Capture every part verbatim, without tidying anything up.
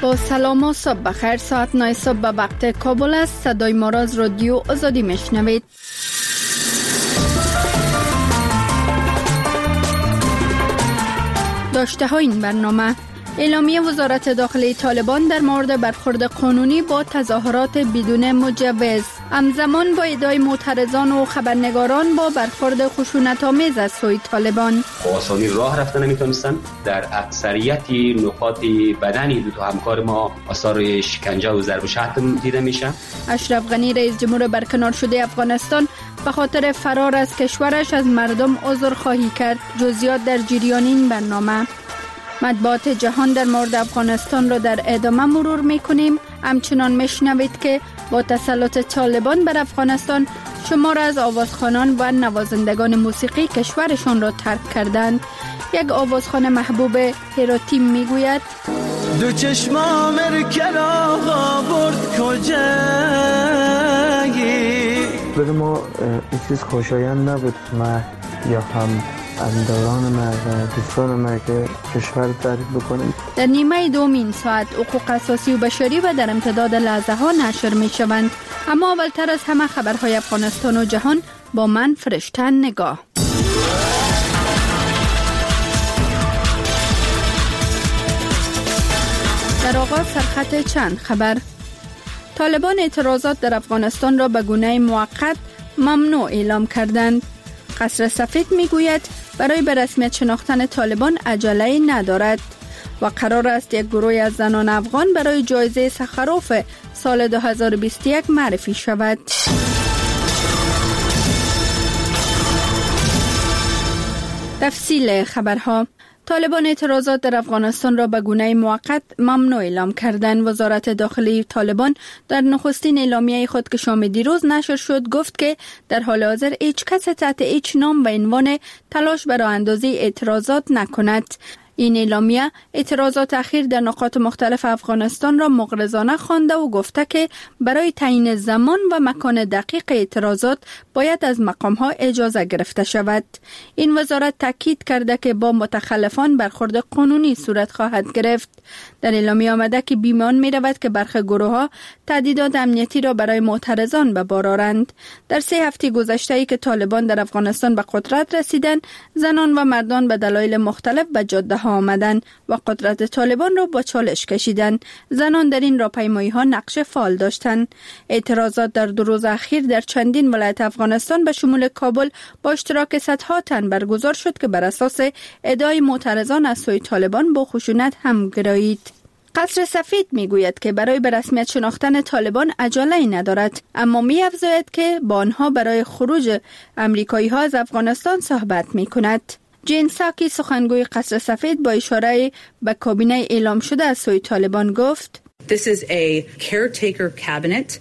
با سلام و صبح بخیر. ساعت نه صبح به وقت کابل است. صدای ما را از رادیو آزادی میشنوید. داشته ها این برنامه: اعلامیه وزارت داخلی طالبان در مورد برخورد قانونی با تظاهرات بدون مجوز، همزمان با ادعای معترضان و خبرنگاران با برخورد خشونت‌آمیز از سوی طالبان. آسانی راه رفتن نمیتونستن. در اکثریت نقاط بدنی دو تا همکار ما آثار شکنجه و ضرب و شتم دیده میشه. اشرف غنی رئیس جمهور برکنار شده افغانستان به خاطر فرار از کشورش از مردم عذرخواهی کرد. جزئیات در جریان این برنامه. مطبوعات جهان در مورد افغانستان را در ادامه مرور میکنیم. همچنان میشنوید که با تسلط طالبان بر افغانستان شمار از آوازخوانان و نوازندگان موسیقی کشورشان را ترک کردند. یک آوازخوان محبوب هراتی میگوید: دو چشمام کلاغا برد کجایی. برای ما این چیز خوشایند نبود، ما یا هم انداران ما و دوستان ما که کشور ترک بکنیم. در نیمه دوم این ساعت حقوق اساسی و بشری و در امتداد لحظه ها نشر می شوند. اما اولتر از همه خبرهای افغانستان و جهان با من فرشته نگاه. در آغاز سرخط چند خبر. طالبان اعتراضات در افغانستان را به گونه موقت ممنوع اعلام کردند. قصر سفید میگوید برای به رسمیت شناختن طالبان عجله ندارد و قرار است یک گروه از زنان افغان برای جایزه سخروف سال دو هزار و بیست و یک معرفی شود. تفصیل خبرها. طالبان اعتراضات در افغانستان را به گونه موقت ممنوع اعلام کردند. وزارت داخلی طالبان در نخستین اعلامیه خود که شام دیروز نشر شد گفت که در حال حاضر هیچ کس تحت هیچ نام و عنوان تلاش برای اندازی اعتراضات نکند. این اعلامیه اعتراضات اخیر در نقاط مختلف افغانستان را مغرضانه خوانده و گفته که برای تعیین زمان و مکان دقیق اعتراضات باید از مقام‌ها اجازه گرفته شود. این وزارت تاکید کرده که با متخلفان برخورد قانونی صورت خواهد گرفت. در اعلامیه آمده که بیمان می رود که برخی گروه‌ها تهدیدات امنیتی را برای معترضان به بار آورند. در سه هفته گذشته ای که طالبان در افغانستان به قدرت رسیدند، زنان و مردان به دلایل مختلف به جاده آمدن و قدرت طالبان را با چالش کشیدند. زنان در این راهپیمایی ها نقش فعال داشتند. اعتراضات در دو روز اخیر در چندین ولایت افغانستان به شمول کابل با اشتراک صدها تن برگزار شد که بر اساس ادعای معترضان از سوی طالبان با خشونت هم گرایید. قصر سفید میگوید که برای به رسمیت شناختن طالبان عجله ندارد، اما می‌افزاید که با آنها برای خروج امریکایی ها از افغانستان صحبت می‌کند. جین ساکی سخنگوی قصر سفید با اشاره به کابینه اعلام شده از سوی طالبان گفت: This is a caretaker cabinet.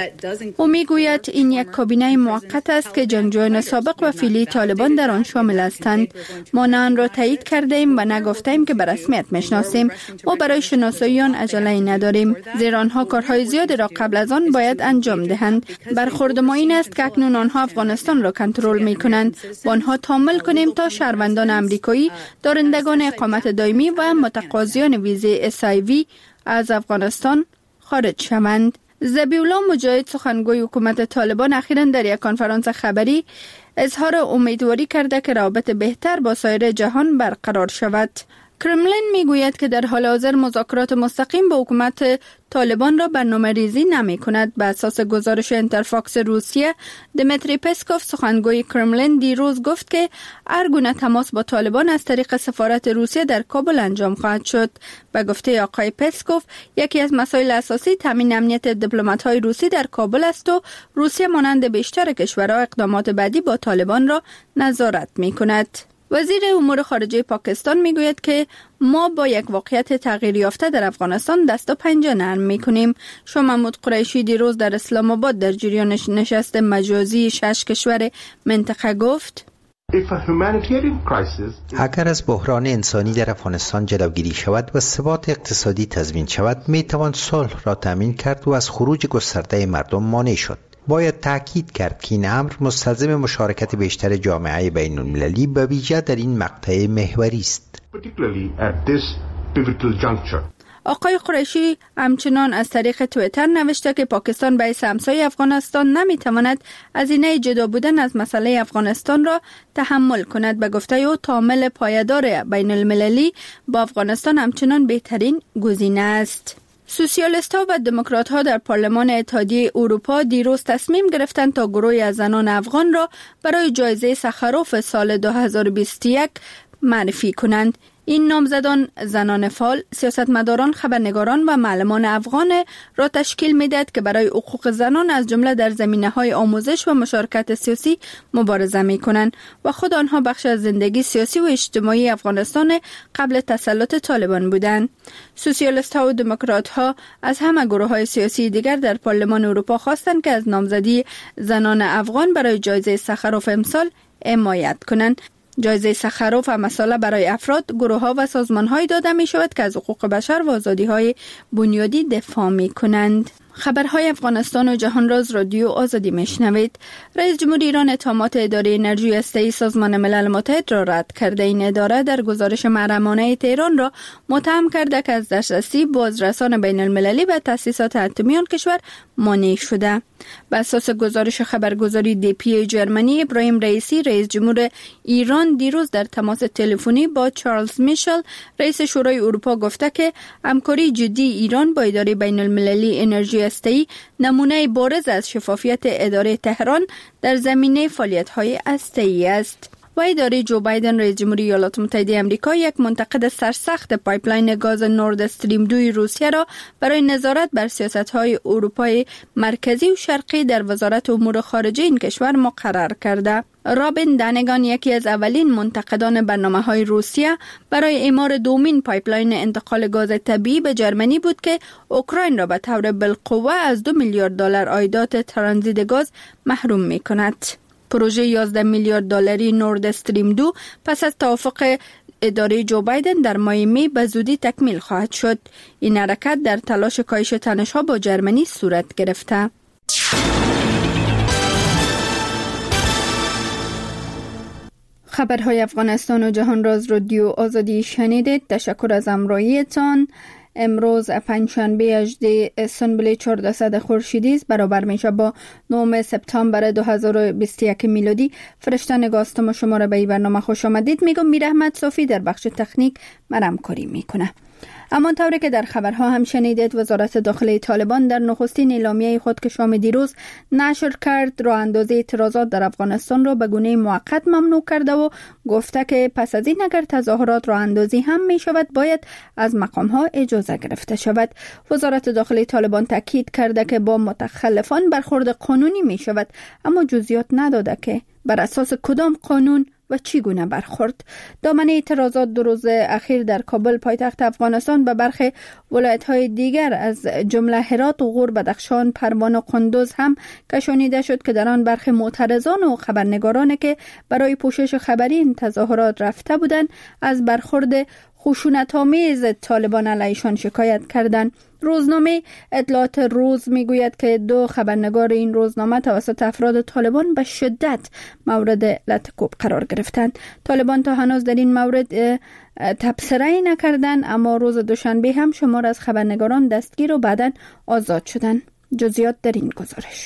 او میگوید این یک کابینه موقت است که جنگجویان سابق و فعلی طالبان در آن شامل هستند. ما نه آن را تایید کرده ایم و نه گفته ایم که به رسمیت میشناسیم. ما برای شناسایی آن عجله نداریم، زیرا آنها کارهای زیادی را قبل از آن باید انجام دهند. برخورد ما این است که اکنون آنها افغانستان را کنترل میکنند و آنها تحمل کنیم تا شهروندان امریکایی، دارندگان اقامت دائمی و متقاضیان ویزه اس آی وی از افغانستان خارج شوند. ذبیح‌الله مجاهد سخنگوی حکومت طالبان اخیراً در یک کنفرانس خبری اظهار امیدواری کرده که روابط بهتر با سایر جهان برقرار شود. کرملین میگوید که در حال حاضر مذاکرات مستقیم با حکومت طالبان را برنامه ریزی نمی کند. به اساس گزارش انترفاکس روسیه، دمیتری پسکوف سخنگوی کرملین دیروز گفت که هر گونه تماس با طالبان از طریق سفارت روسیه در کابل انجام خواهد شد. به گفته آقای پسکوف، یکی از مسائل اساسی تامین امنیت دیپلمات‌های روسی در کابل است و روسیه مانند بیشتر کشورها اقدامات بعدی با طالبان را نظارت می کند. وزیر امور خارجه پاکستان میگوید که ما با یک واقعیت تغییر یافته در افغانستان دست و پنجه نرم میکنیم. شاه محمود قریشی دیروز در اسلام آباد در جریان نشست مجازی شش کشور منطقه گفت: اگر از بحران انسانی در افغانستان جلوگیری شود و ثبات اقتصادی تضمین شود، می توان صلح را تامین کرد و از خروج گسترده مردم مانع شد. باید تأکید کرد که این امر مستلزم مشارکت بیشتر جامعه بین المللی به ویژه در این مقطع محوری است. آقای قریشی همچنان از طریق توییتر نوشته که پاکستان به حیث همسایه افغانستان نمیتواند هزینه جدا بودن از مسئله افغانستان را تحمل کند. به گفته او تعامل پایدار بین المللی با افغانستان همچنان بهترین گزینه است. سوسیالیست ها و دموکرات ها در پارلمان اتحادیه اروپا دیروز تصمیم گرفتند تا گروهی از زنان افغان را برای جایزه سخروف سال دو هزار و بیست و یک معرفی کنند. این نامزدان زنان فعال، سیاستمداران، خبرنگاران و معلمان افغان را تشکیل می‌دهد که برای حقوق زنان از جمله در زمینه‌های آموزش و مشارکت سیاسی مبارزه می‌کنند و خود آنها بخش از زندگی سیاسی و اجتماعی افغانستان قبل تسلط طالبان بودند. سوسیالیست‌ها و دموکرات‌ها از همه گروه‌های سیاسی دیگر در پارلمان اروپا خواستند که از نامزدی زنان افغان برای جایزه سخروف امسال حمایت کنند. جایزه سخروف مسئله برای افراد، گروه‌ها و سازمان‌های داده می‌شود که از حقوق بشر و آزادی‌های بنیادی دفاع می‌کنند. خبرهای افغانستان و جهان راز رادیو آزادی میشنوید. رئیس جمهور ایران اتهامات اداره انرژی هسته‌ای سازمان ملل متحد را رد کرده. این اداره در گزارش محرمانه تهران را متهم کرده که از دسترسی بازرسان بین المللی به تأسیسات اتمی آن کشور مانع شده. بر اساس گزارش خبرگزاری دی پی جرمنی، ابراهیم رئیسی رئیس جمهور ایران دیروز در تماس تلفنی با چارلز میشل رئیس شورای اروپا گفته که همکاری جدی ایران با اداره بین المللی انرژی هسته‌ای نمونه بارز از شفافیت اداره تهران در زمینه فعالیت‌های هسته‌ای است. و اداره جو بایدن رئیس جمهوری ایالات متحده آمریکا یک منتقد سرسخت پایپلاین گاز نورد استریم دو روسیه را برای نظارت بر سیاست‌های اروپای مرکزی و شرقی در وزارت امور خارجه این کشور مقرر کرده. رابین دانگان یکی از اولین منتقدان برنامه‌های روسیه برای اعمار دومین پایپلاین انتقال گاز طبیعی به جرمنی بود که اوکراین را به طور بالقوه از دو میلیارد دلار عایدات ترانزیت گاز محروم می‌کند. پروژه یازده میلیارد دلاری نورد استریم دو پس از توافق اداره جو بایدن در ماه می به زودی تکمیل خواهد شد. این حرکت در تلاش کاهش تنش‌ها با جرمنی صورت گرفته. خبرهای افغانستان و جهان راز رادیو آزادی شنیدید. تشکر از همراهیتان. امروز پنجشنبه هجدهم سنبل چهاردهم خورشیدی است، برابر میشه با نهم سپتامبر دو هزار و بیست و یک میلادی. فرشته نگاستم و شما را به این برنامه خوش آمدید میگم. میر احمد صافی در بخش تکنیک مرم کاری میکنه. اما طوری که در خبرها هم شنیدید، وزارت داخلی طالبان در نخستین اعلامیه خود که شام دیروز نشر کرد، راه اندازی اعتراضات در افغانستان را به گونه موقت ممنوع کرده و گفته که پس از این اگر تظاهرات راه اندازی هم می شود باید از مقام ها اجازه گرفته شود. وزارت داخلی طالبان تاکید کرده که با متخلفان برخورد قانونی می شود، اما جزئیات نداده که بر اساس کدام قانون و چگونه برخورد. دامنه اعتراضات دو روز اخیر در کابل پایتخت افغانستان به برخی ولایت‌های دیگر از جمله هرات و غور، بدخشان، پروان و قندوز هم کشانیده شد که در آن برخی معترضان و خبرنگارانی که برای پوشش خبری این تظاهرات رفته بودند از برخورد خشونت‌آمیز طالبان علیشان شکایت کردند. روزنامه اطلاعات روز میگوید که دو خبرنگار این روزنامه توسط افراد طالبان به شدت مورد لطکوب قرار گرفتند. طالبان تا هنوز در این مورد تبصره‌ای نکردند، اما روز دوشنبه هم شمار از خبرنگاران دستگیر و بعداً آزاد شدند. جزئیات در این گزارش.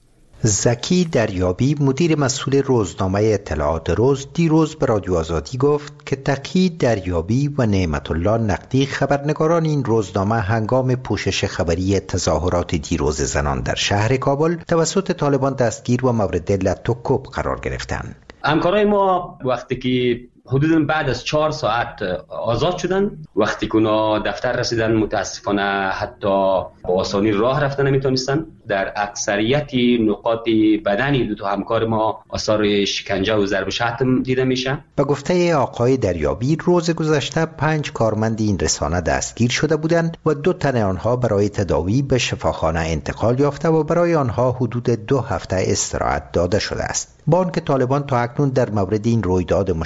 زکی دریابی مدیر مسئول روزنامه اطلاعات روز دیروز به رادیو آزادی گفت که تقی دریابی و نعمت الله نقدی خبرنگاران این روزنامه هنگام پوشش خبری تظاهرات دیروز زنان در شهر کابل توسط طالبان دستگیر و مورد لطکوب قرار گرفتند. همکارای ما وقتی که حدود بعد از چهار ساعت آزاد شدن، وقتی که اونا دفتر رسیدن متاسفانه حتی با آسانی راه رفتن نمیتونستن. در اکثریت نقاط بدنی دو تا همکار ما آثار شکنجه و ضرب شتم دیده میشه. به گفته آقای دریابی روز گذشته پنج کارمند این رسانه دستگیر شده بودند و دو تن آنها برای تداوی به شفاخانه انتقال یافته و برای آنها حدود دو هفته استراحت داده شده است. با آنکه طالبان تا اکنون در مورد این رویداد مشخص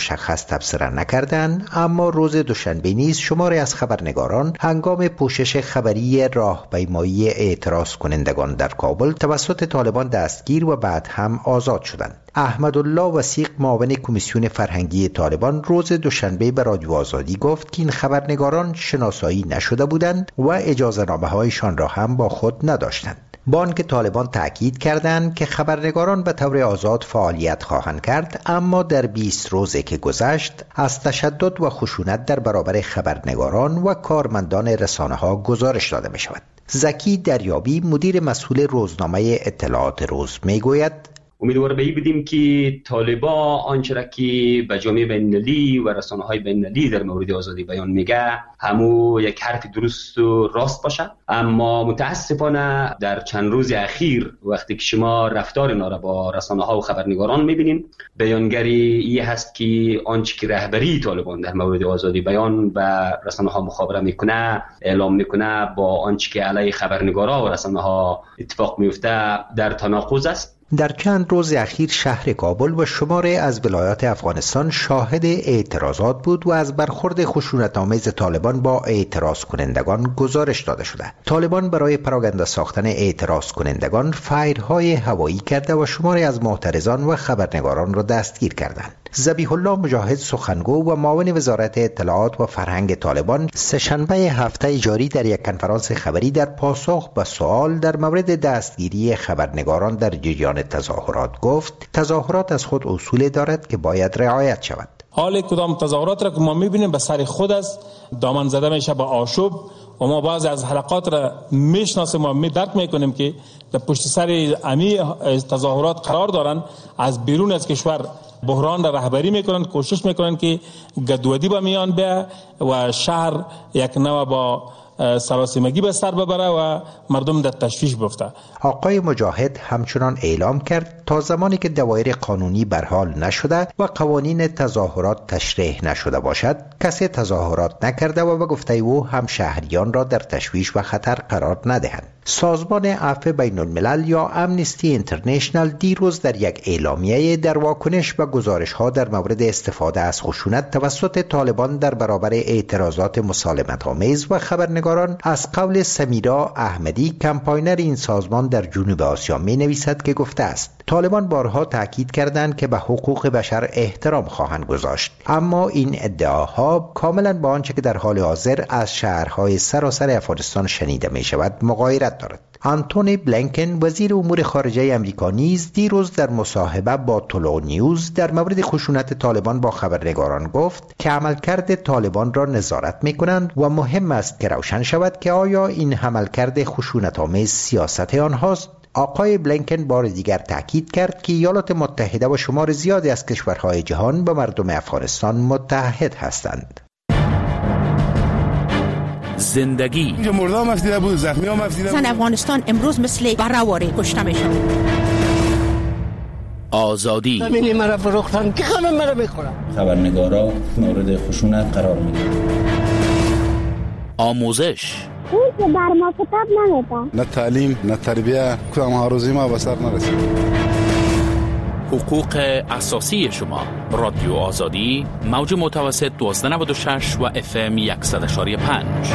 تبصره نکردند، اما روز دوشنبه نیز شماری از خبرنگاران هنگام پوشش خبری راهپیمایی اعتراض کنندگان در کابل توسط طالبان دستگیر و بعد هم آزاد شدند. احمدالله وثیق معاون کمیسیون فرهنگی طالبان روز دوشنبه به رادیو آزادی گفت که این خبرنگاران شناسایی نشده بودند و اجازه نامه هایشان را هم با خود نداشتند. بانک طالبان تأکید کردند که خبرنگاران به طور آزاد فعالیت خواهند کرد، اما در بیست روزی که گذشت از تشدد و خشونت در برابر خبرنگاران و کارمندان رسانه‌ها گزارش داده می شود. زکی دریابی مدیر مسئول روزنامه اطلاعات روز می گوید امیدوار به این بودیم که طالبا آنچه را که به جامعه بین‌المللی و رسانه‌های بین‌المللی در مورد آزادی بیان میگه همو یک حرف درست و راست باشه، اما متاسفانه در چند روز اخیر وقتی که شما رفتار اینا را با رسانه‌ها و خبرنگاران میبینین، بیانگری این هست که آنچه که رهبری طالبان در مورد آزادی بیان و رسانه‌ها مخابره میکنه، اعلام میکنه، با آنچه که علیه خبرنگارا و رسانه‌ها اتفاق میفته در تناقض است. در چند روز اخیر شهر کابل و شماری از ولایات افغانستان شاهد اعتراضات بود و از برخورد خشونت‌آمیز طالبان با اعتراض کنندگان گزارش داده شده. طالبان برای پراگنده ساختن اعتراض کنندگان فایرهای هوایی کرده و شماری از معترضان و خبرنگاران را دستگیر کردند. ذبیح الله مجاهد سخنگو و معاون وزارت اطلاعات و فرهنگ طالبان سه‌شنبه هفته جاری در یک کنفرانس خبری در پاسخ به سوال در مورد دستگیری خبرنگاران در جریان تظاهرات گفت تظاهرات از خود اصول دارد که باید رعایت شود. حال کدام تظاهرات را که ما میبینیم به سر خود است، دامن زده میشه به آشوب و ما بعضی از حلقات را میشناسیم و می درک میکنیم که در پشت سر امی تظاهرات قرار دارن، از بیرون از کشور بحران را رهبری میکنن، کوشش میکنن که گدودی به میان بیه و شهر یک نوع با سراسیمگی به سر ببره و مردم در تشویش بیفته. آقای مجاهد همچنان اعلام کرد تا زمانی که دوایر قانونی برحال نشده و قوانین تظاهرات تشریح نشده باشد کسی تظاهرات نکرده و به گفته او هم شهریان را در تشویش و خطر قرار ندهند. سازمان عفو بین الملل یا امنستی اینترنشنال دیروز در یک اعلامیه در واکنش به گزارش‌ها در مورد استفاده از خشونت توسط طالبان در برابر اعتراضات مسالمت‌آمیز و خبرنگاران از قول سمیرا احمدی کمپاینر این سازمان در جنوب آسیا می‌نویسد که گفته است طالبان بارها تاکید کردند که به حقوق بشر احترام خواهند گذاشت، اما این ادعاها کاملا با آنچه که در حال حاضر از شهرهای سراسر افغانستان شنیده می شود مغایرت دارد. آنتونی بلینکن وزیر امور خارجه امریکا نیز دیروز در مصاحبه با طلوع نیوز در مورد خشونت طالبان با خبرنگاران گفت که عملکرد طالبان را نظارت می کنند و مهم است که روشن شود که آیا این عملکرد خشونت‌آمیز سیاست آنهاست. آقای بلینکن بار دیگر تاکید کرد که ایالات متحده و شمار زیادی از کشورهای جهان با مردم افغانستان متحد هستند. زندگی اینجا مردا هم افدیده بود، زخمی هم افدیده بود. زن افغانستان امروز مثل برآواره کشته میشه. آزادی همینی مرا فروختن که همه مرا میخورن. خبرنگارا مورد خشونت قرار میگیرن. آموزش اون که بر ما کتاب نمیده، نه تعلیم نه تربیه، کدام هاروزی ما به سر نرسید. حقوق اساسی شما. رادیو آزادی موج متوسط دوازده نود و شش و اف ام صد و یک و پنج.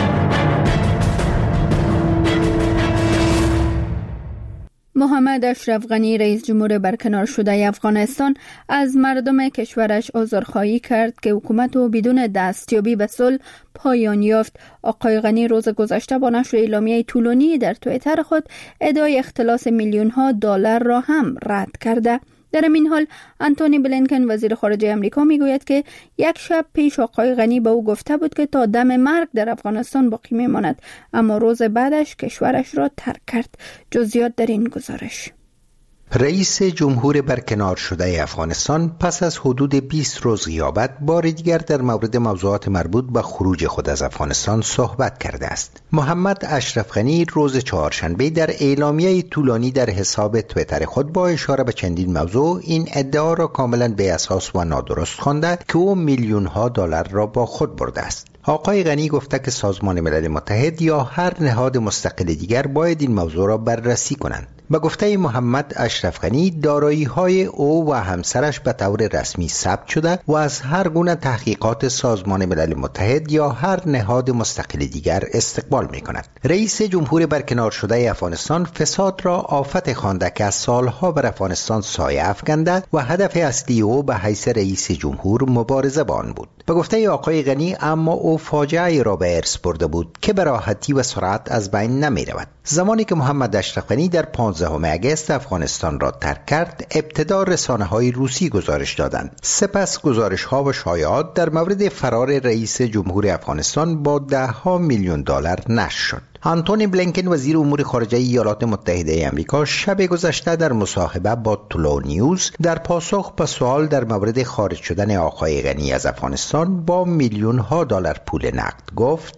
محمد اشرف غنی رئیس جمهور برکنار شده افغانستان از مردم کشورش عذرخواهی کرد که حکومت او بدون دستیابی به صلح پایان یافت. آقای غنی روز گذشته با نشر اعلامیه طولانی در توییتر خود ادعای اختلاس میلیون ها دلار را هم رد کرده. در این حال آنتونی بلینکن وزیر خارجه امریکا میگوید که یک شب پیش آقای غنی به او گفته بود که تا دم مرگ در افغانستان باقی میماند، اما روز بعدش کشورش را ترک کرد. جزئیات در این گزارش. رئیس جمهور برکنار شده افغانستان پس از حدود بیست روز غیابت بار دیگر در مورد موضوعات مربوط به خروج خود از افغانستان صحبت کرده است. محمد اشرف غنی روز چهارشنبه در اعلامیه طولانی در حساب توییتر خود با اشاره به چندین موضوع این ادعا را کاملا بی اساس و نادرست خوانده که او میلیون ها دلار را با خود برده است. آقای غنی گفته که سازمان ملل متحد یا هر نهاد مستقل دیگر باید این موضوع را بررسی کنند. به گفته محمد اشرف غنی، دارایی‌های او و همسرش به طور رسمی ثبت شده و از هر گونه تحقیقات سازمان ملل متحد یا هر نهاد مستقل دیگر استقبال می‌کند. رئیس جمهور برکنار شده افغانستان فساد را آفت خوانده که از سالها بر افغانستان سایه افکنده و هدف اصلی او به حیث رئیس جمهور مبارزه با آن بود. به گفته آقای غنی، اما او فاجعه را به ارث برده بود که به راحتی و سرعت از بین نمی رود. زمانی که محمد اشرف غنی در پانزدهم آگوست افغانستان را ترک کرد، ابتدا رسانه‌های روسی گزارش دادند. سپس گزارش‌ها و شایعات در مورد فرار رئیس جمهور افغانستان با ده ها میلیون دلار نشر شد. آنتونی بلینکن وزیر امور خارجه ایالات متحده آمریکا شب گذشته در مصاحبه با طلوع نیوز در پاسخ به سوال در مورد خارج شدن آقای غنی از افغانستان با میلیون ها دلار پول نقد گفت: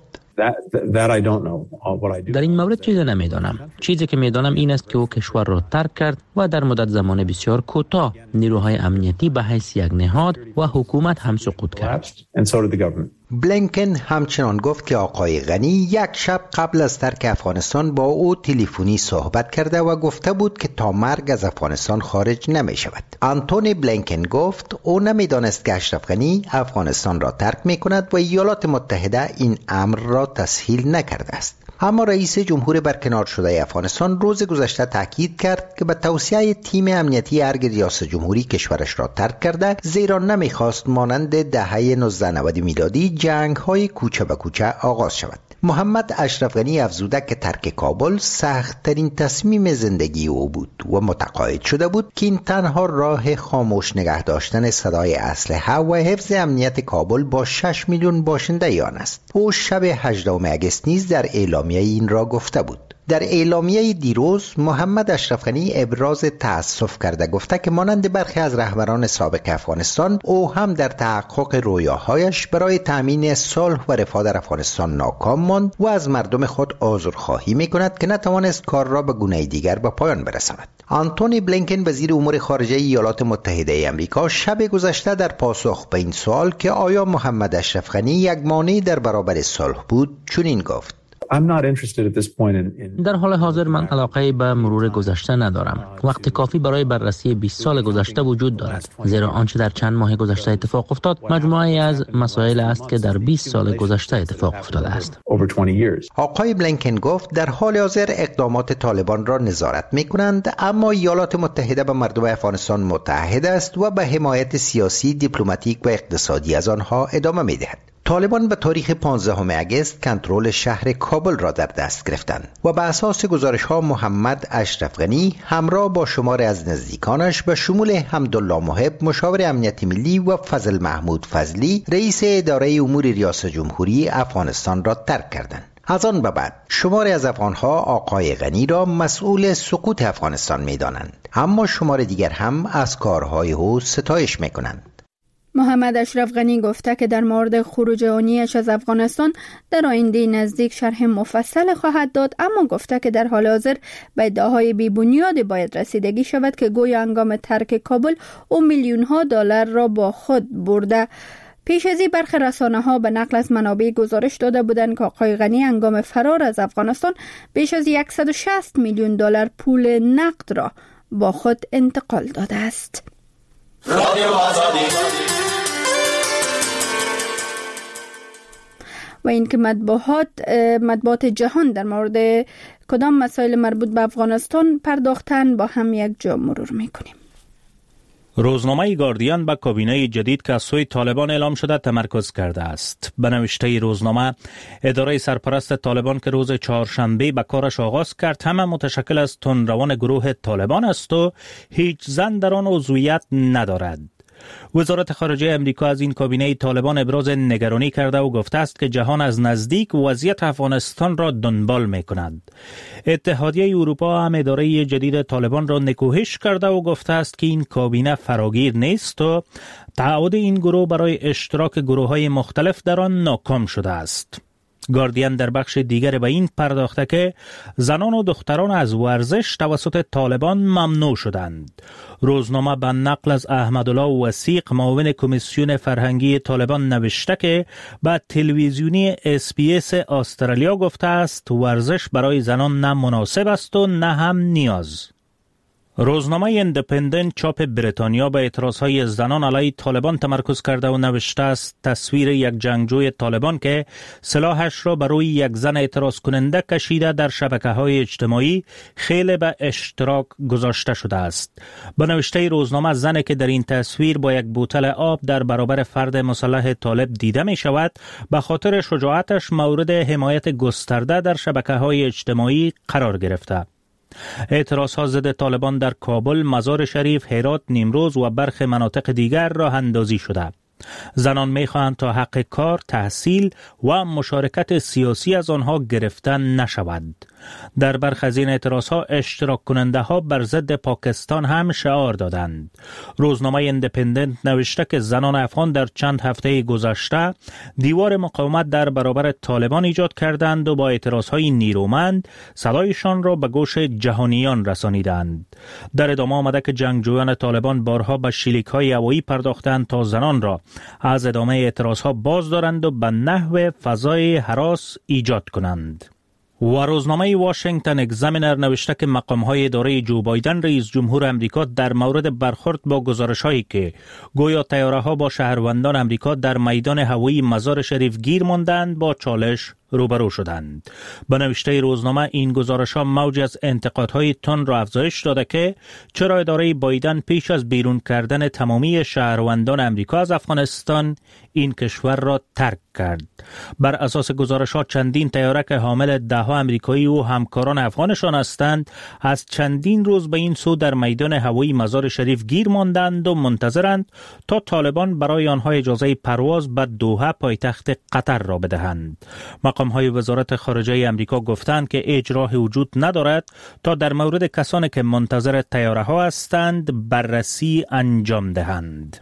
در این مورد چیزی نمیدانم. چیزی که میدانم این است که او کشور را ترک کرد و در مدت زمان بسیار کوتاه نیروهای امنیتی به حیث یک نهاد و حکومت هم سقوط کرد. بلینکن همچنان گفت که آقای غنی یک شب قبل از ترک افغانستان با او تلفنی صحبت کرده و گفته بود که تا مرگ از افغانستان خارج نمی شود. آنتونی بلینکن گفت او نمی دانست که اشرف غنی افغانستان را ترک می کند و ایالات متحده این امر را تسهیل نکرده است. اما رئیس جمهور برکنار شده افغانستان روز گذشته تاکید کرد که به توصیه تیم امنیتی ارگ ریاست جمهوری کشورش را ترک کرده، زیرا نمیخواست مانند دهه نوزده نود میلادی جنگ های کوچه به کوچه آغاز شود. محمد اشرف غنی افزوده که ترک کابل سخت ترین تصمیم زندگی او بود و متقاعد شده بود که این تنها راه خاموش نگه داشتن صدای اسلحه و حفظ امنیت کابل با شش میلیون باشنده آن است. او شب هجدهم آگوست نیز در اعلامیه این را گفته بود. در اعلامیه دیروز محمد اشرف غنی ابراز تأسف کرده گفته که مانند برخی از رهبران سابق افغانستان، او هم در تحقق رویاهایش برای تأمین صلح و رفاه در افغانستان ناکام ماند و از مردم خود عذرخواهی می‌کند که نتوانست کار را به گونه دیگر به پایان برساند. آنتونی بلینکن وزیر امور خارجه ایالات متحده آمریکا شب گذشته در پاسخ به این سوال که آیا محمد اشرف غنی یک مانع در برابر صلح بود، چنین گفت: در حال حاضر من علاقه به مرور گذشته ندارم. وقت کافی برای بررسی بیست سال گذشته وجود دارد، زیرا آنچه در چند ماه گذشته اتفاق افتاد مجموعه از مسائل است که در بیست سال گذشته اتفاق افتاده است. آقای بلینکن گفت در حال حاضر اقدامات طالبان را نظارت می‌کنند، اما ایالات متحده به مردم افغانستان متحد است و به حمایت سیاسی، دیپلماتیک و اقتصادی از آنها ادامه می‌دهد. طالبان به تاریخ پانزدهم آگوست کنترل شهر کابل را در دست گرفتند و به اساس گزارش‌ها محمد اشرف غنی همراه با شمار از نزدیکانش به شمول حمدالله محب مشاور امنیت ملی و فضل محمود فضلی رئیس اداره امور ریاست جمهوری افغانستان را ترک کردند. از آن به بعد شمار از افغانها آقای غنی را مسئول سقوط افغانستان می‌دانند، اما شمار دیگر هم از کارهای او ستایش می‌کنند. محمد اشرف غنی گفته که در مورد خروج آنیش از افغانستان در آینده نزدیک شرح مفصل خواهد داد، اما گفته که در حال حاضر به ادعاهای بی بنیاد باید رسیدگی شود که گویا هنگام ترک کابل او میلیون ها دلار را با خود برده. پیش از این برخی رسانه‌ها به نقل از منابع گزارش داده بودند که آقای غنی هنگام فرار از افغانستان بیش از صد و شصت میلیون دلار پول نقد را با خود انتقال داده است. رادیو آزادی. و اینکه مطبوعات مطبوعات جهان در مورد کدام مسائل مربوط به افغانستان پرداختن با هم یک جا مرور میکنیم. روزنامه گاردین به کابینه جدید که از سوی طالبان اعلام شده تمرکز کرده است. به نوشته روزنامه، اداره سرپرست طالبان که روز چهارشنبه به کارش آغاز کرد همه متشکل از تندروان گروه طالبان است و هیچ زن در آن عضویت ندارد. وزارت خارجه امریکا از این کابینه طالبان ابراز نگرانی کرده و گفته است که جهان از نزدیک وضعیت افغانستان را دنبال می کند. اتحادیه اروپا هم اداره جدید طالبان را نکوهش کرده و گفته است که این کابینه فراگیر نیست و تعهد این گروه برای اشتراک گروه‌های مختلف در آن ناکام شده است. گاردین در بخش دیگر به این پرداخته که زنان و دختران از ورزش توسط طالبان ممنوع شدند. روزنامه به نقل از احمدالله وثیق معاون کمیسیون فرهنگی طالبان نوشته که به تلویزیونی اس بی اس استرالیا گفته است ورزش برای زنان نه مناسب است و نه هم نیاز. روزنامه ایندیپندنت چاپ بریتانیا به اعتراضهای زنان علیه طالبان تمرکز کرده و نوشته است تصویر یک جنگجوی طالبان که سلاحش را بر روی یک زن اعتراض کننده کشیده در شبکه‌های اجتماعی خیلی به اشتراک گذاشته شده است. به نوشته روزنامه زنی که در این تصویر با یک بوتل آب در برابر فرد مسلح طالب دیده می شود به خاطر شجاعتش مورد حمایت گسترده در شبکه‌های اجتماعی قرار گرفته. اعتراضها ضد طالبان در کابل، مزار شریف، هرات، نیمروز و برخی مناطق دیگر راه اندازی شده. زنان می‌خواهند تا حق کار، تحصیل و مشارکت سیاسی از آنها گرفته نشود. در برخی از این اعتراضها اشتراک کننده ها بر ضد پاکستان هم شعار دادند. روزنامه ایندیپندنت نوشته که زنان افغان در چند هفته گذشته دیوار مقاومت در برابر طالبان ایجاد کردند و با اعتراضهای نیرومند صدایشان را به گوش جهانیان رسانیدند. در ادامه آمده که جنگجویان طالبان بارها به شلیک‌های هوایی پرداختند تا زنان را از ادامه اعتراضها باز دارند و به نحو فضای هراس ایجاد کنند. و روزنامه واشنگتن اگزامینر نوشته که مقام‌های اداره جو بایدن رئیس جمهور امریکا در مورد برخورد با گزارش‌هایی که گویا طیاره‌ها با شهروندان امریکا در میدان هوایی مزار شریف گیر ماندند با چالش روبرو شدند. به نوشته روزنامه این گزارش‌ها موج از انتقادهای تند را افزایش داده که چرا اداره بایدن پیش از بیرون کردن تمامی شهروندان امریکا از افغانستان این کشور را ترک کرد. بر اساس گزارش‌ها چندین طیاره که حامل ده‌ها امریکایی و همکاران افغانشان هستند از چندین روز به این سو در میدان هوایی مزار شریف گیر ماندند و منتظرند تا طالبان برای آنها اجازه پرواز به دوحه پایتخت قطر را بدهند. مقام‌های وزارت خارجه امریکا گفتند که هیچ راهی وجود ندارد تا در مورد کسانی که منتظر طیاره‌ها هستند بررسی انجام دهند.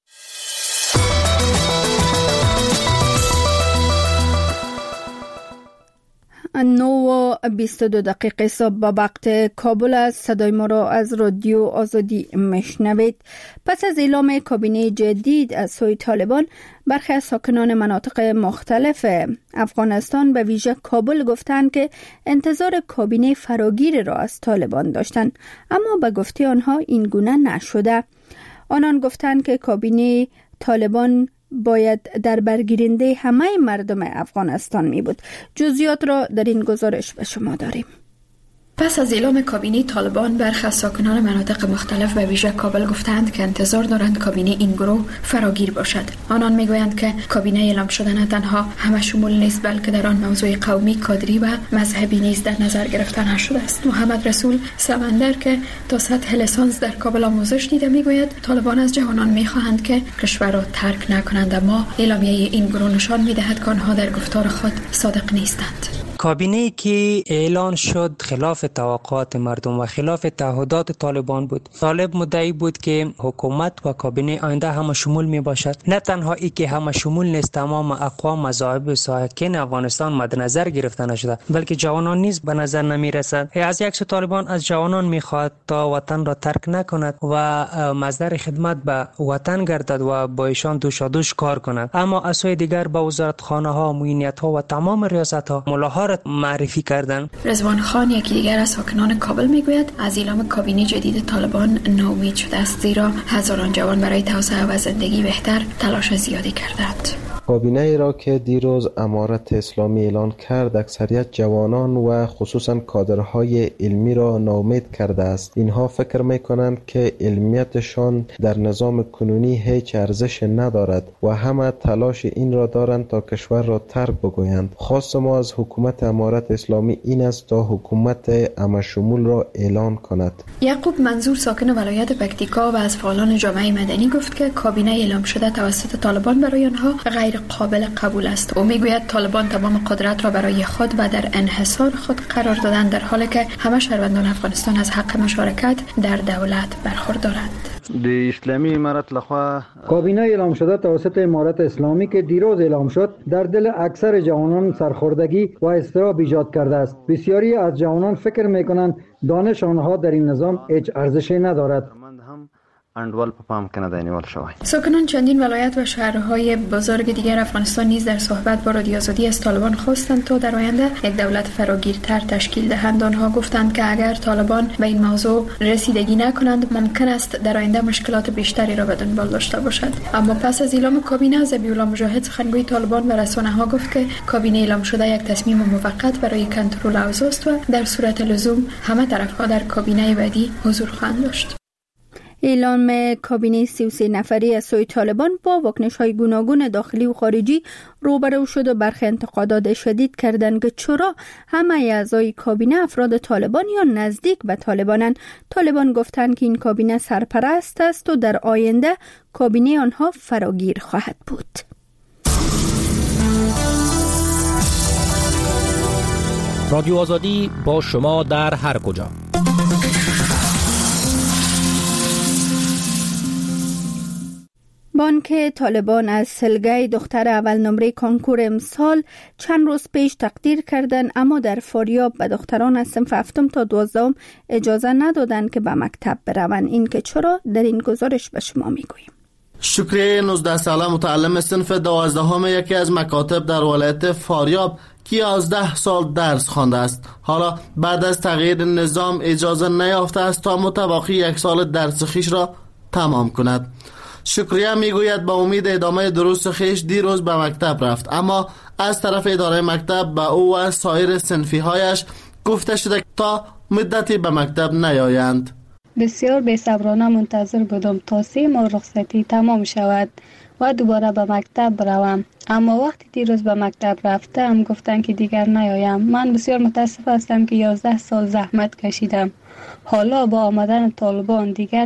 نو و بیست و دو دقیقه صبح با وقت کابل است. صدای ما را از رادیو آزادی مشنوید. پس از اعلام کابینه جدید از سوی طالبان، برخی از ساکنان مناطق مختلف افغانستان به ویژه کابل گفتند که انتظار کابینه فراگیر را از طالبان داشتند، اما به گفته آنها این گونه نشده. آنان گفتند که کابینه طالبان باید در برگیرنده همه مردم افغانستان می بود. جزئیات را در این گزارش به شما داریم. پس از اعلام کابینه طالبان، برخی از ساکنان مناطق مختلف به ویژه کابل گفتند که انتظار دارند کابینه این گروه فراگیر باشد. آنان میگویند که کابینه اعلام شده نه تنها همه شمول نیست، بلکه در آن موضوع قومی، کادری و مذهبی نیز در نظر گرفته نشده است. محمد رسول سمندر که تا سطح لیسانس در کابل آموزش دیده میگوید طالبان از جوانان میخواهند که کشور را ترک نکنند، اما اعلامیه این گروه نشان میدهد که آنها در گفتار خود صادق نیستند. کابینه‌ای که اعلان شد خلاف توقعات مردم و خلاف تعهدات طالبان بود. طالب مدعی بود که حکومت و کابینه آینده همه شمول می باشد. نه تنها ای که همه شمول نیست، تمام اقوام، مذاهب ساکن افغانستان مد نظر گرفته نشده، بلکه جوانان نیز به نظر نمی رسد. از یک سو طالبان از جوانان می خواهد تا وطن را ترک نکند و مصدر خدمت به وطن گردد و با ایشان دوشادوش کار کند، اما از سوی دیگر با وزارتخانه ها، معینیت ها و تمام ریاست ها ملاها معرفی کردن. رضوان خان یکی دیگر از ساکنان کابل میگوید از اعلام کابینه جدید طالبان ناامید شده است، زیرا هزاران جوان برای توسعه و زندگی بهتر تلاش زیادی کردند. کابینه ای را که دیروز امارت اسلامی اعلان کرد، اکثریت جوانان و خصوصا کادرهای علمی را ناامید کرده است. اینها فکر میکنند که علمیتشان در نظام کنونی هیچ ارزش ندارد و همه تلاش این را دارند تا کشور را ترک بگویند. خواست ما از حکومت امارت اسلامی این است تا حکومت همه شمول را اعلان کند. یعقوب منظور ساکن ولایت پکتیکا و از فعالان جامعه مدنی گفت که کابینه اعلام شده توسط طالبان برای آنها غیر قابل قبول است. او میگوید طالبان تمام قدرت را برای خود و در انحصار خود قرار دادند، در حالی که همه شهروندان افغانستان از حق مشارکت در دولت برخوردارند. د اسلامی امارت لخوا کابینه اعلام شده توسط امارت اسلامی که دیروز اعلام شد در دل اکثر جوانان سرخوردگی و اضطراب ایجاد کرده است. بسیاری از جوانان فکر میکنند دانش آنها در این نظام هیچ ارزشی ندارد. انډول په پام کې نه دی نیول شوی. ساکنان چندین ولایت و شهرهای بزرگ دیگر افغانستان نیز در صحبت با رادیو آزادی از طالبان خواستند تا در آینده یک دولت فراگیرتر تشکیل دهند. آنها گفتند که اگر طالبان به این موضوع رسیدگی نکنند ممکن است در آینده مشکلات بیشتری را به دنبال داشته باشد. اما پس از اعلام کابینه، ذبیح‌الله مجاهد سخنگوی طالبان به رسانه‌ها گفت که کابینه اعلام شده یک تصمیم موقت برای کنترل اوضاع است و در صورت لزوم همه طرف‌ها در کابینه بعدی حضور خواهند داشت. اعلام کابینه سی و سه نفری از سوی طالبان با واکنش‌های گوناگون داخلی و خارجی روبرو شد و برخی انتقادات شدید کردند که چرا همه اعضای کابینه افراد طالبان یا نزدیک به طالبانند. طالبان گفتند که این کابینه سرپرست است و در آینده کابینه آنها فراگیر خواهد بود. رادیو آزادی با شما در هر کجا. بانک طالبان از سلگای دختر اول نمره کنکور امسال چند روز پیش تقدیر کردند، اما در فاریاب به دختران از صنف هفتم تا دوازدهم اجازه ندادند که به مکتب بروند. این که چرا در این گزارش به شما میگوییم. شکریه نوزده ساله متعلم صنف دوازدهم یکی از مکاتب در ولایت فاریاب که یازده سال درس خوانده است، حالا بعد از تغییر نظام اجازه نیافته است تا متواخی یک سال درس خویش را تمام کند. شکریه میگوید با امید ادامه دروس خویش دیروز به مکتب رفت، اما از طرف اداره مکتب به او و سایر صنفی هایش گفته شده تا مدتی به مکتب نیایند. بسیار بی‌صبرانه منتظر بودم تا سه ماه رخصتی تمام شود و دوباره به مکتب بروم، اما وقتی دیروز به مکتب رفتم گفتن که دیگر نیایم. من بسیار متاسف هستم که یازده سال زحمت کشیدم، حالا با آمدن طالبان دیگر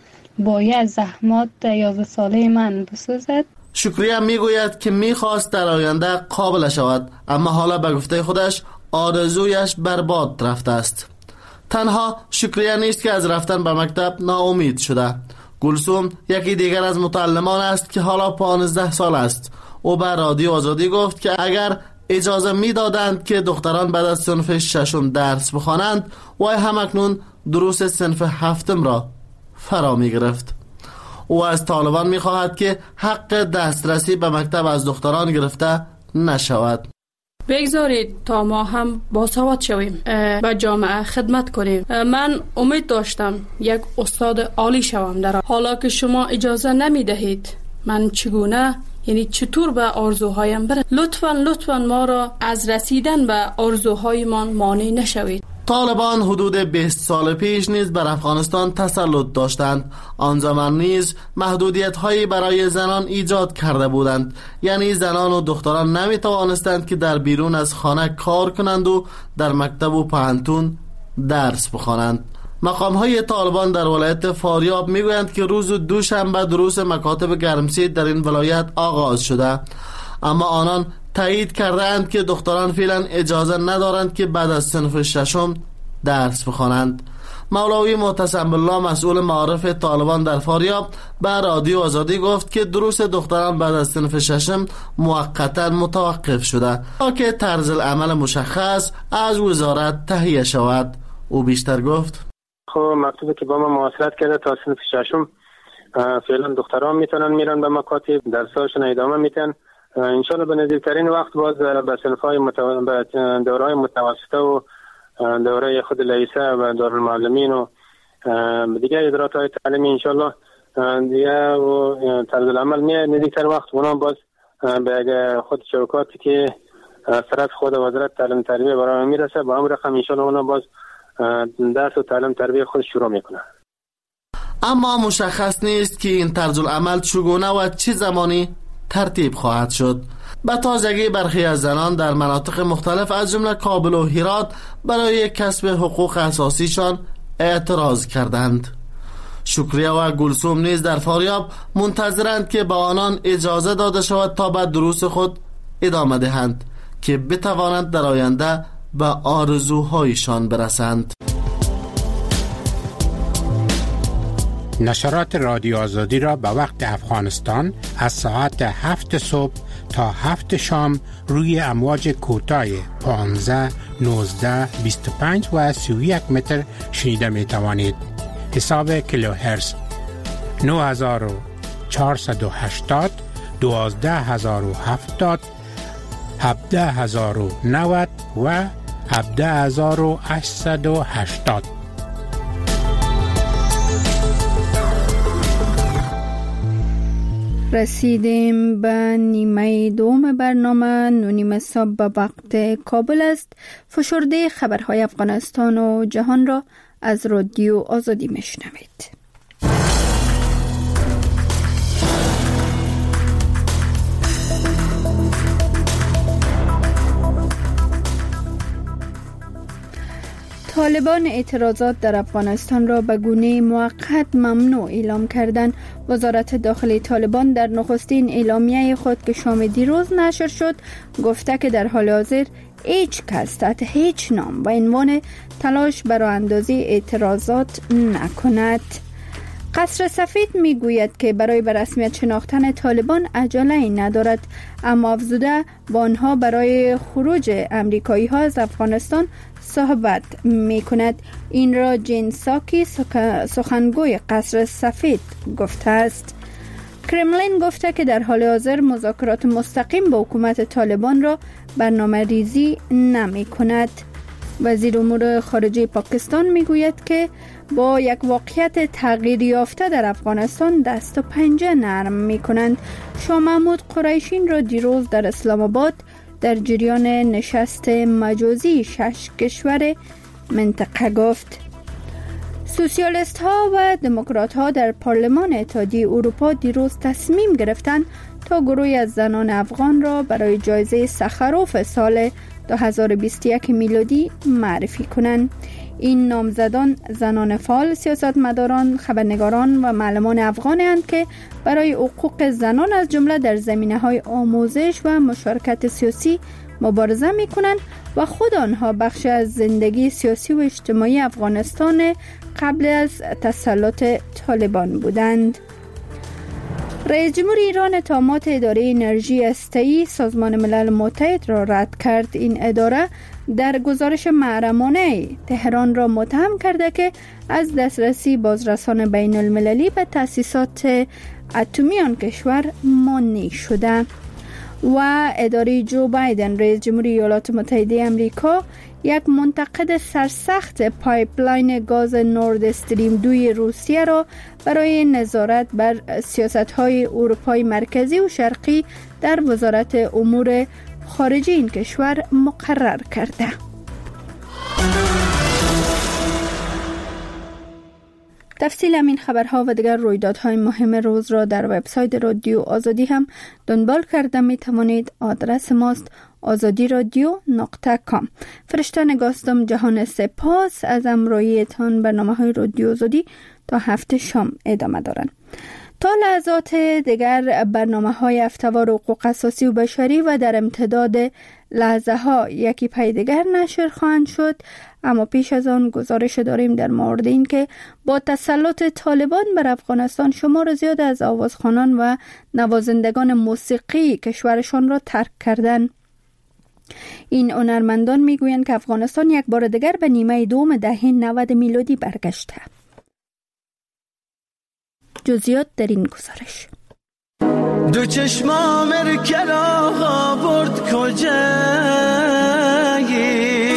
باید زحمات یازده ساله من بسوزد. شکریه میگوید که میخواست در آینده قابل شود، اما حالا به گفته خودش آرزویش برباد رفته است. تنها شکریه نیست که از رفتن به مکتب ناامید شده. گلسوم یکی دیگر از متعلمان است که حالا پانزده سال است. او به رادیو آزادی گفت که اگر اجازه میدادند که دختران بعد از صنف ششم درس بخوانند و همکنون دروس صنف هفتم را فرا می گرفت. او از طالبان می خواهد که حق دسترسی به مکتب از دختران گرفته نشود. بگذارید تا ما هم باسواد شویم، به جامعه خدمت کنیم. من امید داشتم یک استاد عالی شوم، در حالا که شما اجازه نمی دهید من چگونه، یعنی چطور به آرزوهایم برم؟ لطفاً لطفاً ما را از رسیدن به آرزوهایمان مانع نشوید. طالبان حدود بیست سال پیش نیز بر افغانستان تسلط داشتند. آن زمان نیز محدودیت هایی برای زنان ایجاد کرده بودند، یعنی زنان و دختران نمی توانستند که در بیرون از خانه کار کنند و در مکتب و پانتون درس بخوانند. مقام های طالبان در ولایت فاریاب میگویند که روز دوشنبه دروس مکاتب گرمسید در این ولایت آغاز شده، اما آنان تایید کردند که دختران فعلا اجازه ندارند که بعد از صنف ششم درس بخوانند. مولوی معتصم بالله مسئول معارف طالبان در فاریاب به رادیو آزادی گفت که دروس دختران بعد از صنف ششم موقتا متوقف شده تا که طرز العمل مشخص از وزارت تهیه شود. او بیشتر گفت خب مکتوبی که با ما مواصلت کرده تا صنف ششم فعلا دختران میتونن میرن به مکاتب درساشون ادامه میتن. انشالله به نزدیکترین وقت باز به صنف‌های متو... به دوره‌های متوسطه و دوره خود لیسه و دارالمعلمین و دیگه ادارات تعلیمی انشالله دیگه و طرز العمل میاد نزدیکتر وقت اونا باز به خود شوکاتی که طرف خود وزارت تعلیم تربیه برای میرسه با هم رقم انشالله اونا باز درس و تعلیم تربیه خود شروع میکنه. اما مشخص نیست که این طرز العمل چگونه و چه زمانی ترتیب خواهد شد. به تازگی برخی از زنان در مناطق مختلف از جمله کابل و هرات برای کسب حقوق اساسیشان اعتراض کردند. شکریه و گلسوم نیز در فاریاب منتظرند که با آنان اجازه داده شود تا به دروس خود ادامه دهند که بتوانند در آینده به آرزوهایشان برسند. نشرات رادیو آزادی را به وقت افغانستان از ساعت هفت صبح تا هفت شام روی امواج کوتاه پانزده، نوزده، بیست و پنج و سی و یک متر شنیده می توانید. حساب کیلوهرتز. نه هزار و چهارصد و هشتاد دوازده هزار و هفتاد هفده هزار و نود و هفده هزار و هشتصد و هشتاد. رسیدیم به نیمه دوم برنامه. نونیم صبح به وقت کابل است. فشرده خبرهای افغانستان و جهان را از رادیو آزادی میشنوید. طالبان اعتراضات در افغانستان را به گونه موقت ممنوع اعلام کردند. وزارت داخلی طالبان در نخستین اعلامیه خود که شام دیروز نشر شد گفته که در حال حاضر هیچ کس تحت هیچ نام و عنوان تلاش برای اندازی اعتراضات نکند. قصر سفید می گوید که برای به رسمیت شناختن طالبان عجله ندارد، اما افزوده با آنها برای خروج امریکایی ها از افغانستان صحبت می کند. این را جین ساکی سخنگوی قصر سفید گفته است. کرملین گفته که در حال حاضر مذاکرات مستقیم با حکومت طالبان را برنامه ریزی نمی کند. وزیر امور خارجه پاکستان می گوید که با یک واقعیت تغییر یافته در افغانستان دست و پنجه نرم می کنند. شاه محمود قریشین را دیروز در اسلام آباد در جریان نشست مجازی شش کشور منطقه گفت. سوسیالیست ها و دموکرات ها در پارلمان اتحادیه اروپا دیروز تصمیم گرفتند تا گروهی از زنان افغان را برای جایزه سخروف سال دو هزار و بیست و یک میلادی معرفی کنند. این نامزدان زنان فعال، سیاستمداران، خبرنگاران و معلمان افغانند که برای حقوق زنان از جمله در زمینه‌های آموزش و مشارکت سیاسی مبارزه می‌کنند و خود آنها بخش از زندگی سیاسی و اجتماعی افغانستان قبل از تسلط طالبان بودند. رئیس جمهور ایران تامات اداره انرژی هسته‌ای سازمان ملل متحد را رد کرد. این اداره در گزارش محرمانه تهران را متهم کرده که از دسترسی بازرسان بین المللی به تأسیسات اتمی آن کشور مانع شده. و اداره جو بایدن رئیس جمهور ایالات متحده آمریکا یک منتقد سرسخت پایپلاین گاز نورد استریم دوی روسیه را برای نظارت بر سیاست‌های اروپای مرکزی و شرقی در وزارت امور خارجه این کشور مقرر کرده. تفصیل همین خبرها و دیگر رویدادهای مهم روز را در وبسایت رادیو آزادی هم دنبال کرده می توانید. آدرس ماست آزادی رادیو نقطه کام. فرشته نگاستم جهان سپاس از همراهیتان. برنامه های رادیو آزادی تا هفته شام ادامه دارند. تا لحظات دیگر برنامه های هفته‌وار حقوق اساسی و بشری و در امتداد لحظه ها یکی پی دیگر نشر خواهند شد. اما پیش از آن گزارش داریم در مورد این که با تسلط طالبان بر افغانستان شمار زیاد از آوازخوانان و نوازندگان موسیقی کشورشان را ترک کردند. این هنرمندان میگویند که افغانستان یک بار دیگر به نیمه دوم دهه نود میلادی برگشته. جزئیات در این گزارش. دو چشمام کلاغا برد کجایی،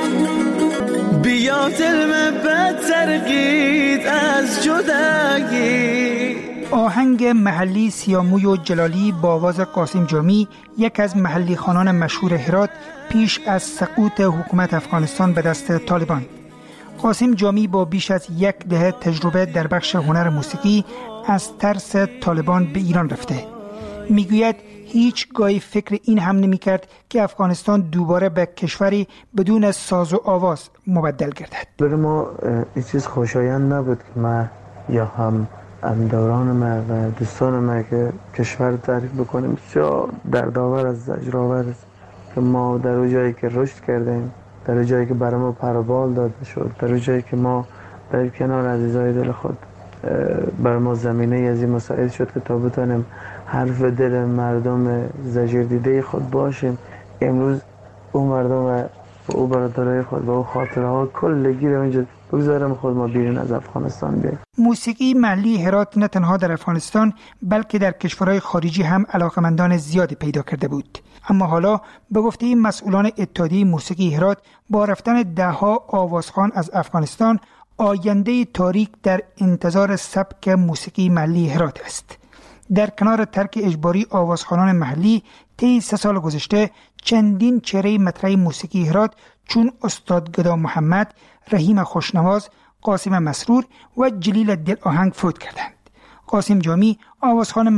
بیا دلم بترقید از جدایی. آهنگ محلی سیاموی و جلالی با آواز قاسم جامی، یک از محلی خوانان مشهور هرات پیش از سقوط حکومت افغانستان به دست طالبان. قاسم جامی با بیش از یک دهه تجربه در بخش هنر موسیقی از ترس طالبان به ایران رفته. میگوید هیچ گاهی فکر این هم نمی کرد که افغانستان دوباره به کشوری بدون ساز و آواز مبدل گردد. برای ما این چیز خوشایند نبود که ما یا هم همداران ما و دوستان ما که کشور ترک بکنیم. چرا دردآور از زجرآور است که ما در اون جایی که رشد کردیم، در اون جایی که برای ما پروبال داده شد، در اون جایی که ما در کنار عزیزای دل خود بر ما زمینه از این مساعد شد که تا بتانیم حرف دل مردم زجر دیده خود باشیم، امروز اون مردم و با او برادرای خود با او خاطره ها کلگی رو اینجا بگذارم خود ما بیرون از افغانستان بیاییم. موسیقی محلی هرات نه تنها در افغانستان بلکه در کشورهای خارجی هم علاقمندان زیادی پیدا کرده بود. اما حالا به گفته مسئولان اتحادیه موسیقی هرات با رفتن دهها آوازخوان از افغانستان آینده تاریک در انتظار سبک موسیقی محلی هرات است. در کنار ترک اجباری آوازخوانان محلی طی سه سال گذشته چندین چهره مطرح موسیقی هرات چون استاد گدا محمد، رحیم خوشنواز، قاسم مسرور و جلیل دل آهنگ فوت کردند. قاسم جامی آوازخوان